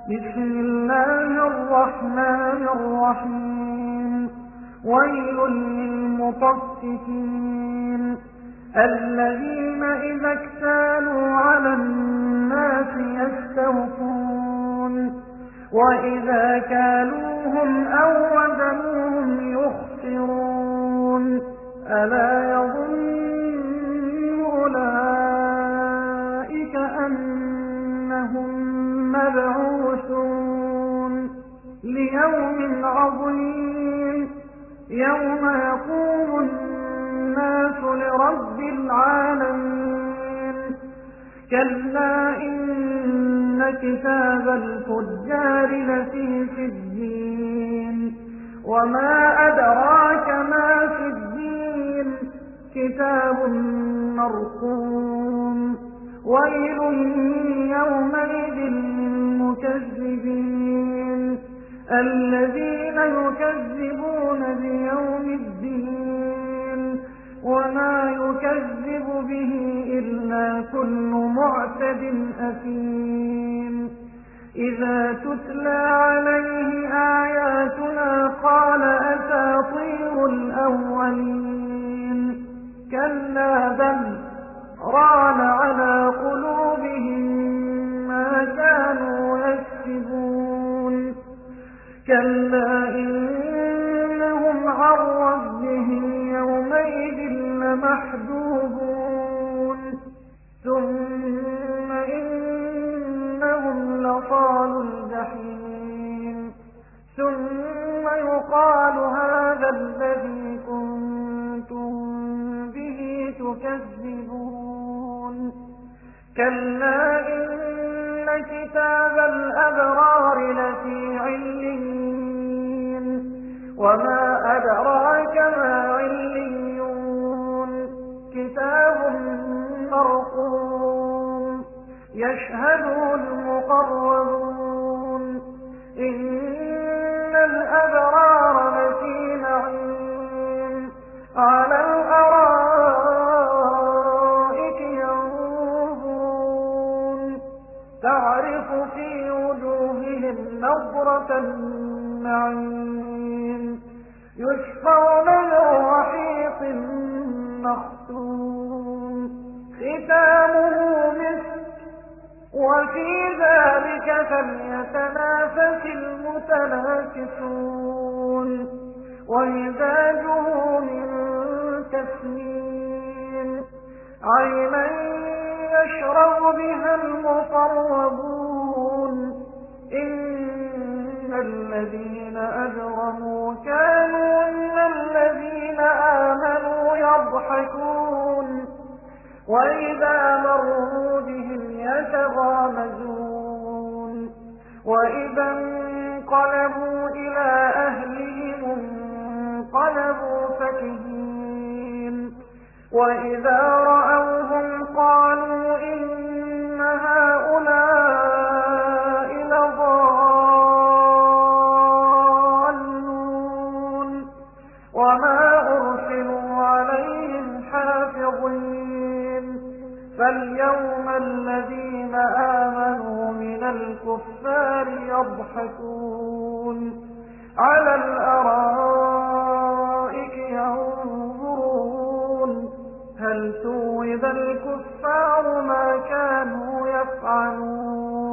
بسم الله الرحمن الرحيم ويل للمطففين الذين إذا اكتالوا على الناس يستوفون وإذا كالوهم أو وزنوهم يخسرون ألا يظن أولئك أنهم مبعوثون ليوم عظيم يوم يقوم الناس لرب العالمين كلا إن كتاب الفجار لفي سجين وما أدراك ما سجين كتاب مرقوم ويل يومئذ للمكذبين الذين يكذبون بيوم الدين وما يكذب به إلا كل معتد أثيم إذا تتلى عليه آياتنا قال أساطير الأولين كلا بل ران على قلوبهم ما كانوا يكسبون كلا إنهم عن ربهم يومئذ لمحجوبون ثم إنهم لصال الجحيم ثم يقال هذا الذي كنتم به تكذبون كلا إن كتاب الأبرار لفي عليين وما أدراك ما عليون كتاب مرقوم يشهده المقربون إن الأبرار لفي نعيم على الأرائك ينظرون تعرف في وجوههم نضرة النعيم يسقون من رحيق مختوم ختامه مسك وفي ذلك فليتنافس المتنافسون ومزاجه من تسنيم عينا يشرب بها المقربون إن الذين أجرموا كانوا من الذين آمنوا يضحكون وإذا مروا بهم يتغامزون وإذا انقلبوا إلى أهلهم انقلبوا فكهين وإذا رأوهم قالوا إن هؤلاء لضالون وما أرسلوا عليهم حافظين فاليوم الذين آمنوا من الكفار يضحكون على الأرائك ينظرون هل ثوب الكفار ما كانوا يفعلون